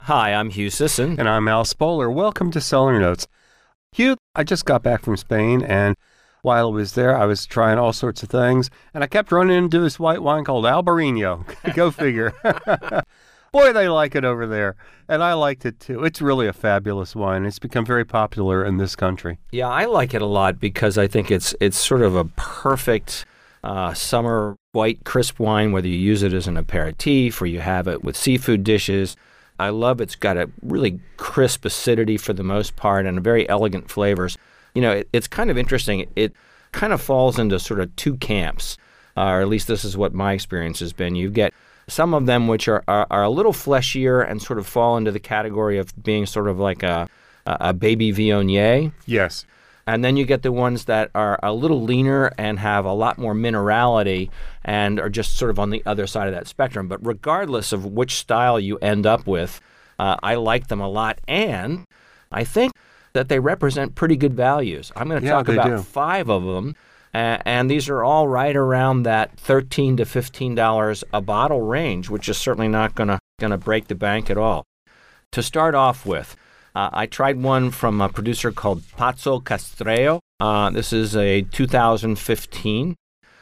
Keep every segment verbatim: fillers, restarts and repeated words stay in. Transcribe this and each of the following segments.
Hi, I'm Hugh Sisson. And I'm Al Spoler. Welcome to Cellar Notes. Hugh, I just got back from Spain, and while I was there, I was trying all sorts of things, and I kept running into this white wine called Albarino. Go figure. Boy, they like it over there, and I liked it too. It's really a fabulous wine. It's become very popular in this country. Yeah, I like it a lot because I think it's it's sort of a perfect uh, summer white crisp wine, whether you use it as an aperitif or you have it with seafood dishes. I love it's got a really crisp acidity for the most part and very elegant flavors. You know, it, it's kind of interesting. It kind of falls into sort of two camps, uh, or at least this is what my experience has been. You get some of them which are, are, are a little fleshier and sort of fall into the category of being sort of like a, a baby Viognier. Yes. And then you get the ones that are a little leaner and have a lot more minerality and are just sort of on the other side of that spectrum. But regardless of which style you end up with, uh, I like them a lot. And I think that they represent pretty good values. I'm going to Yeah, talk they about do. five of them. Uh, and these are all right around that thirteen to fifteen dollars a bottle range, which is certainly not going to going to break the bank at all. To start off with, Uh, I tried one from a producer called Pazzo Castreo. Uh, this is a two thousand fifteen.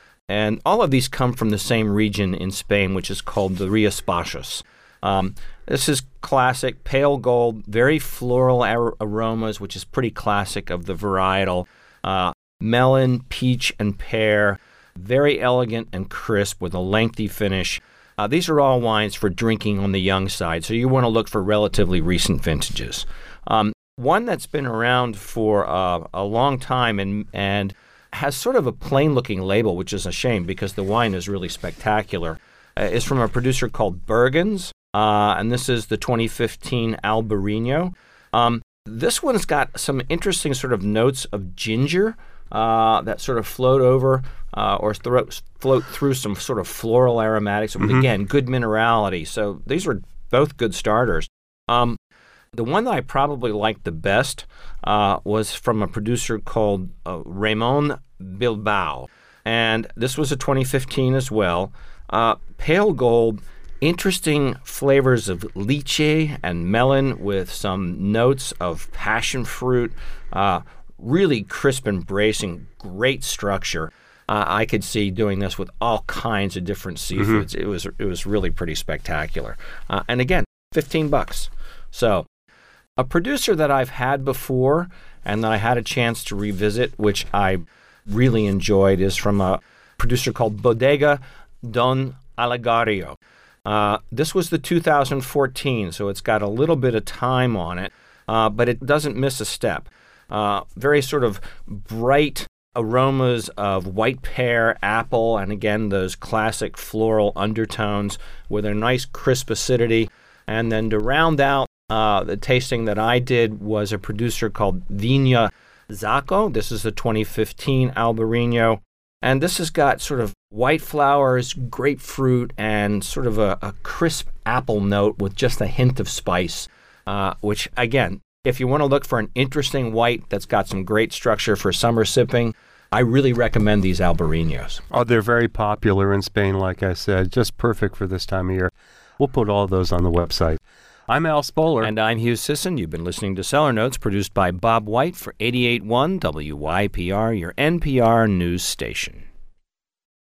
And all of these come from the same region in Spain, which is called the Rías Baixas. Um, this is classic, pale gold, very floral ar- aromas, which is pretty classic of the varietal. Uh, melon, peach, and pear. Very elegant and crisp with a lengthy finish. Uh, these are all wines for drinking on the young side, so you want to look for relatively recent vintages. Um, one that's been around for uh, a long time and and has sort of a plain-looking label, which is a shame because the wine is really spectacular, uh, is from a producer called Bergens, uh, and this is the twenty fifteen Albarino. Um, this one's got some interesting sort of notes of ginger uh, that sort of float over uh, or thro- float through some sort of floral aromatics, with, Mm-hmm. again, good minerality. So these are both good starters. Um, the one that I probably liked the best uh, was from a producer called uh, Ramon Bilbao. And this was a twenty fifteen as well. Uh, pale gold, interesting flavors of lychee and melon with some notes of passion fruit. Uh, really crisp and bracing, great structure. Uh, I could see doing this with all kinds of different seafoods. Mm-hmm. It was it was really pretty spectacular. Uh, and again, fifteen bucks. So a producer that I've had before and that I had a chance to revisit, which I really enjoyed, is from a producer called Bodega Don Olegario. Uh, this was the two thousand fourteen, so it's got a little bit of time on it, uh, but it doesn't miss a step. Uh, very sort of bright aromas of white pear, apple, and again, those classic floral undertones with a nice crisp acidity. And then to round out uh, the tasting that I did was a producer called Viña Zacco. This is the twenty fifteen Albarino. And this has got sort of white flowers, grapefruit, and sort of a, a crisp apple note with just a hint of spice, uh, which, again, if you want to look for an interesting white that's got some great structure for summer sipping, I really recommend these Albarinos. Oh, they're very popular in Spain, like I said. Just perfect for this time of year. We'll put all those on the website. I'm Al Spoler. And I'm Hugh Sisson. You've been listening to Cellar Notes, produced by Bob White for eighty-eight point one W Y P R, your N P R news station.